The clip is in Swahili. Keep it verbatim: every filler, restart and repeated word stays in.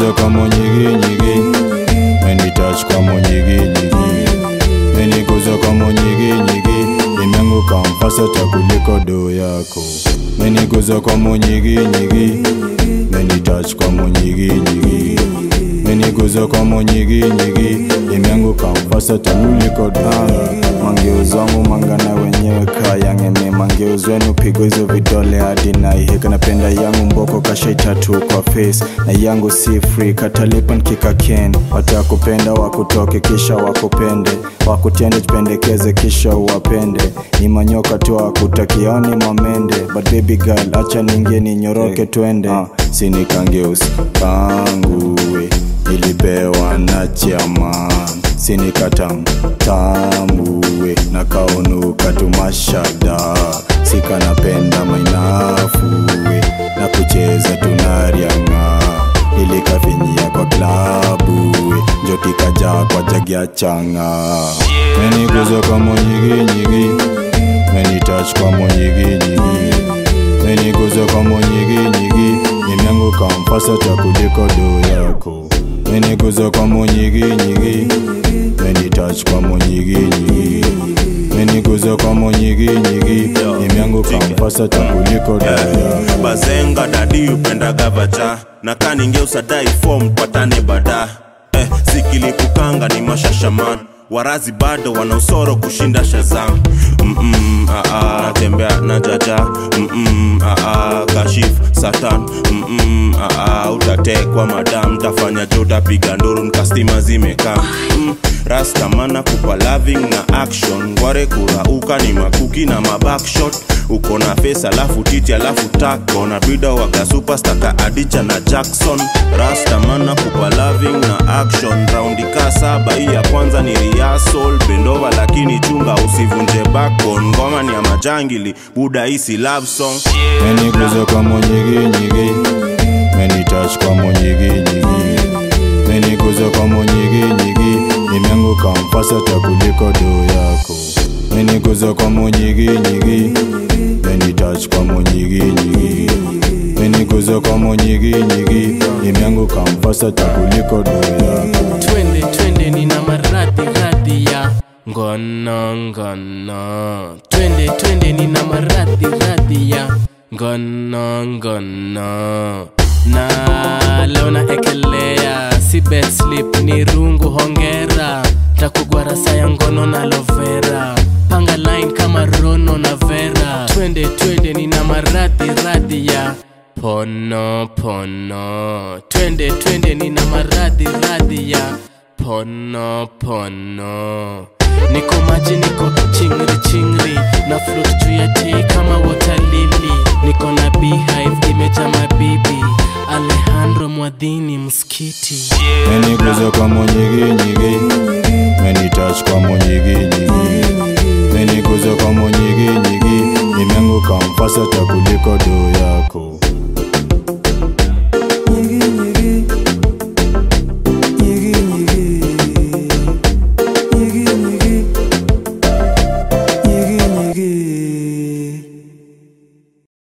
Meniguza kama nyigi nyigi, menitouch kama nyigi nyigi. Meniguza kama nyigi nyigi, nimeanguka mfasa kuliko do yako. Meniguza kama nyigi nyigi, menitouch kama nyigi nyigi. Meniguza kama nyigi nyigi, nimeanguka mfasa kuliko do yako. Mangeuzo wangu mangana wenyewe kaya ngeme. Mangeuzo wenu pigo hizo vidole hadi na iheka. Napenda yangu mboko kasha tatu kwa face. Na yangu si free katalipa nkika ken. Watakupenda wakutoke kisha wakupende. Wakutende jipendekeze kisha uwapende. Ni manyoka tu wakutakioni mamende. But baby girl acha ninge ni nyoroke tuende. uh, Sini kangeusi kangu we, nilipewa na chairman. Sini katam tamu we, na kaunuka tumashada. Sika napenda mainafu we, na kucheza tunarianga. Ilikafinyia kwa klabu we, njoti kaja kwa jagia changa. Meniguza kama nyigi nyigi, menitouch kama nyigi nyigi. Meniguza kama nyigi nyigi, nimeanguka mfasa kuliko do yako. Meniguza kama nyigi nyigi, menitouch kama nyigi nyigi. Meniguza kama nyigi nyigi, nimeanguka mfasa kuliko do yako. Bazenga dadi upenda gavacha, na kaninge usadai form patane bada. Eh, sikili kukanga ni mashashaman. Warazi bado wana usoro kushinda Shazam. Mm-mm, ah-ah, natembea na jaja. Mm-mm, ah-ah, kashif satan. Mm-mm, ah-ah, utatekwa madam. Tafanya joda piga nduru nkastima zimeka. Mm, rasta mana kupa loving na action. Ngware kurauka ni makuki na mabackshot. Uko na face alafu titi alafu tako. Na bida waga superstar ka Adija na Jackson. Rasta mana kupa loving na action. Roundi ka saba hii ya kwanza ni rehearsal. Bendova lakini chunga usivunje backbone. Ngoma ni ya majangili, buda isi love song. Meniguza kama nyigi nyigi, menitouch kama nyigi nyigi. Meniguza kama nyigi nyigi, nimeanguka mfasa kuliko do yako. Meniguza kama nyigi nyigi, menitouch kama nyigi nyigi. Meniguza kama nyigi nyigi, nimeanguka mfasa kuliko do yako. Twende twende nina maradhi radhi ya ngono ngono. Twende twende nina maradhi radhi ya ngono ngono. Na leo na ekelea si bed sleep ni rungu hongera. Takugwara saya ngono na lovera. Panga line kama Rono na Vera. Twende twende nina maradhi radhi ya pono pono. Twende twende nina maradhi radhi ya pono pono. Niko maji niko chingri chingri, na float juu ya tea kama water lily. Niko na beehive imeja mabibi, Alejandro Mwadhini mskiti. Meniguza kama nyigi nyigi, menitouch kama nyigi nyigi. Meniguza kama nyigi nyigi, nimeanguka mfasa kuliko do yako.